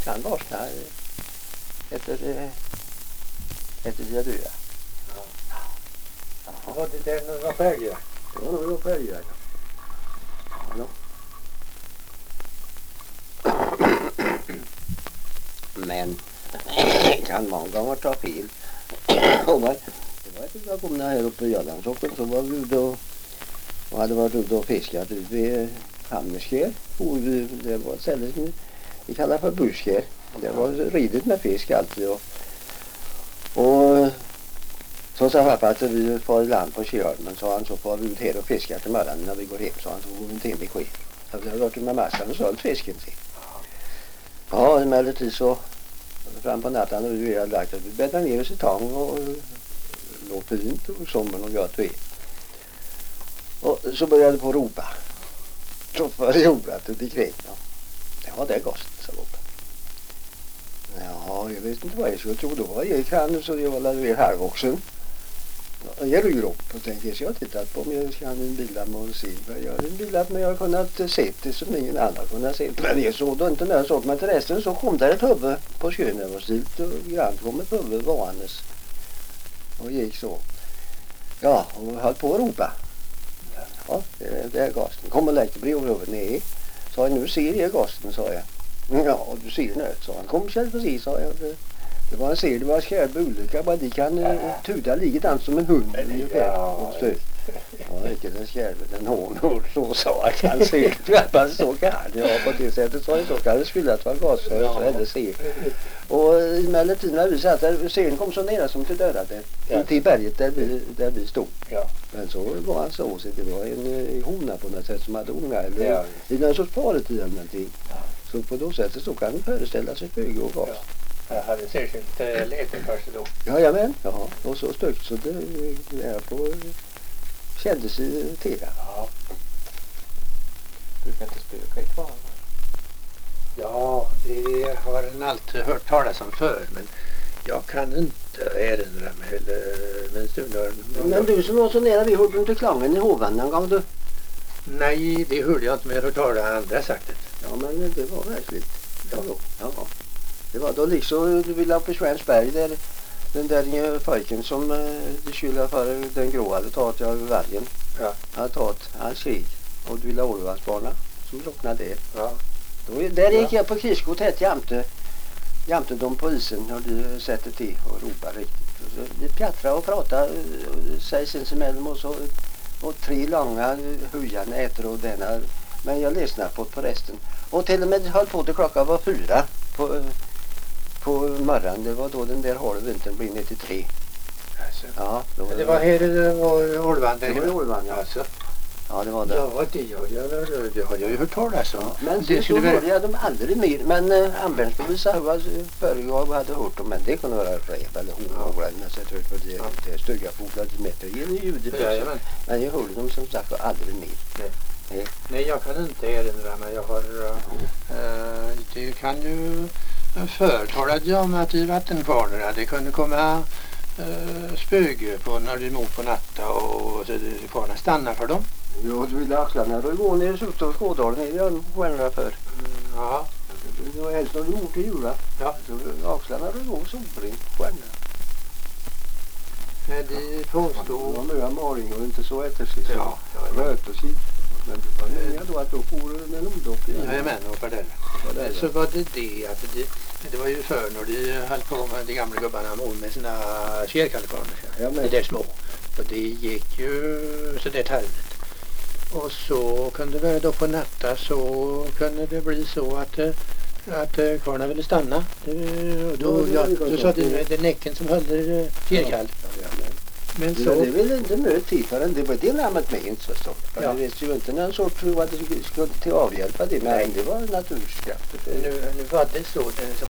kan varsna efter det dyra. Ja. Var det där några färger? Det var nog färger. Ja. Men kan många gånger ta fel. Det var ett av gångerna här uppe i Jölandsåken så var vi ute och hade varit ute och fiskat ut vid Hammerskär. Det var ett ställe som vi kallar för Buskär. Det var ridigt med fisk alltid. Och så sa pappa att vi får i land på Kjörmen, så han så får vi ut här och fiskar till morgonen när vi går hem, så han så går vi en timme i sker. Så vi har gått med massan och sålt fisken till. Ja, emellertid så fram på natten och vi hade lagt att vi bäddade ner oss i tång och låg fint och sommaren och gott vi. Och så började på ropa. Så för jordat ut i kring. Ja, det är gost, sa Bob. Ja, jag vet inte vad jag skulle tro då. Jag gick han så jag var väl halvvuxen. Jag ryger upp och tänkte jag har tittat på om jag kan en bild med och se. Jag har en bild men jag har kunnat se det som ingen annan kunnat se. Men jag såg då inte när jag såg, men till resten så kom där ett huvud på skön över stilt och grann kom ett huvud varandes. Och gick så. Ja, och höll på att ropa. Ja, det är gasten. Kom och lägg brev över. Nej, sa jag, nu ser jag gasten, sa jag. Ja, du ser nöt, sa han. Kom själv precis, sa jag. Det var en serie, det var skärp olika, bara de kan tuda likadant som en hund ungefär. Ja, inte den skärven, den hån och så sa att han ser det, så kan ja, på det sättet så så kan det skulle att vara gas så eller se. Och emellertid när vi satt där, serien kom så nära som till dödade, till berget där vi stod. Ja. Men så var han så det var en hona på något sätt som hade unga eller i någon sorts paretid eller någonting. Så på då sättet så kan vi föreställa sig föga och gas. Jag hade särskilt lite först då. Jajamän, ja. Och så stökt så det är på kändes i tega. Ja. Brukar inte spöka i kvar? Ja, det har en alltid hört talas om förr, men jag kan inte erinra mig eller men du som var så nära vi hörde inte klangen i hovan en gång du? Nej, det hörde jag inte, men jag hörde talas andra sagt det. Ja, men det var verkligt. Ja. Det var då liksom du ville upp i Svensberg där den där pojken som det skulle för den grå hade tagit av vargen. Ja. Hade tagit hans krig och du ville ha Ålvansbarna som drunknade det. Ja. Där gick jag på kriskot tätt jämte dem på isen och de sätter till och ropar riktigt. Och så de pjattrade och pratade sig sinsemellan och tre långa hujan äter och denna. Men jag lyssnade på resten. Och till och med höll på till klockan var 4 på morgonen. Det var då den där hårda vintern blev 93. Alltså. Ja, det var här det var Ålvan. Det var Ålvan, ja. Alltså. Ja, det var det. Ja, det har jag ju hört talas om. Ja, men det skulle hörde jag dem aldrig mer. Men användsbevis var förr jag hade hört dem. Men det kunde vara räv eller honåglar. För det är stygga fåglar till meter. Det är ljudet. Ja, men jag hörde dem som sagt aldrig mer. Nej, jag kan inte erinra mig. Jag har det kan ju förtalade jag om att i vattenkvarnorna det kunde komma spöge på när de mot på natta och så kvarna stannar för dem. Jo, du ville axlarna och gå ner i Sutton och Skådalen i stjärnorna för. Ja. Det var helst när du gjorde till jula. Ja. Så axlarna och gå solbring stjärnorna. De påstod... De var maring och inte så äter sig. Ja. Röt och sid. Men det var många då att då får den odopp igen. Jajamän, och för det. Så var det att det var ju förr när de höll på med de gamla gubbarna med sina kärkalkarner. Ja, det är små. Och det gick ju så det tarvligt. Och så kunde det då på natta så kunde det bli så att kvarna ville stanna. Då sa det näcken som höll kärkall. Men så... Det ville inte möta tid förrän det var det namnet med inte förstått. Det visste ju inte någon sorts tro att det skulle till avhjälpa det. Men det var naturkrafter. Nu var det så.